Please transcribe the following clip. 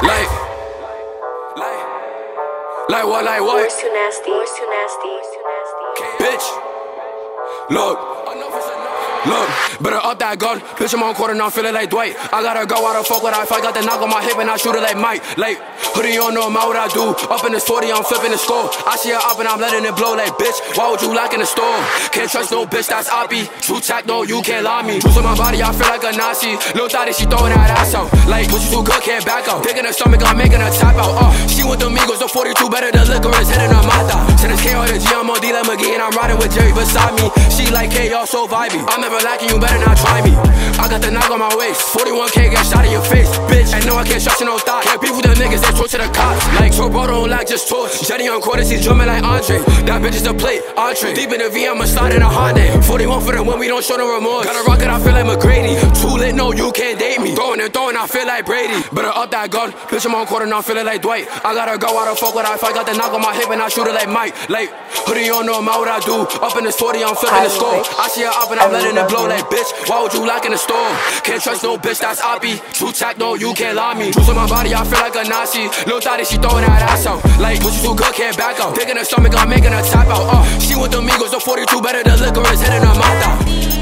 Like what, like what? Yours too nasty. Yours too nasty. Bitch, look, better up that gun. Bitch, I'm on quarter now, feeling like Dwight. I gotta go out of fuck what I fight. Got the knock on my hip and I shoot it like Mike. Like, hoodie on, know about what I do. Up in this 40, I'm flipping the score. I see her up and I'm letting it blow like, bitch, why would you lock in the store? Can't trust no bitch, that's Oppie. True tack, no, you can't lie me. Juice on my body, I feel like a Nazi. Lil' thotty, she throwing that ass out. Like, what you too good, can't back out. Dick in her stomach, I'm making her tap out. She with the Migos, the 42 better than liquor is hitting her mata. Send this K or the G, I'm on D like McGee and I'm riding with Jerry beside me. She like, hey, y'all so vibey. I'm never lacking, you better not try me. I got the knock on my waist. 41K get shot in your face, bitch. And no, I can't trust you no thought. Can't beef with the niggas, they talk to the cops. Like, so bro don't like just torch. Jetty on quarters, he's drumming like Andre. That bitch is the plate, entree. Deep in the V, I'ma slide in a hot day. 41 for the win, we don't show no remorse. Gotta rock it, I feel like McGrady. Too lit, no, you can't date me. Throwing and throwing, I feel like Brady. Better up that gun, bitch, I'm on quarter now, feeling like Dwight. I gotta go out of fuck what I fight. Got the knock on my hip and I shoot it like Mike. Like, hoodie on, know about what I do. Up in this 40, I'm flipping the score. I see her up and I'm letting it blow like, bitch, why would you lock in the store? Can't trust no bitch, that's Oppie. True tack, no, you can't lie me. Juice on my body, I feel like a Nazi. Lil' thotty, she throwing that ass out. Like, what you too good, can't back out. Dick in her stomach, I'm making her tap out. She with the Migos, the 42 better than liquor is hitting her mouth out.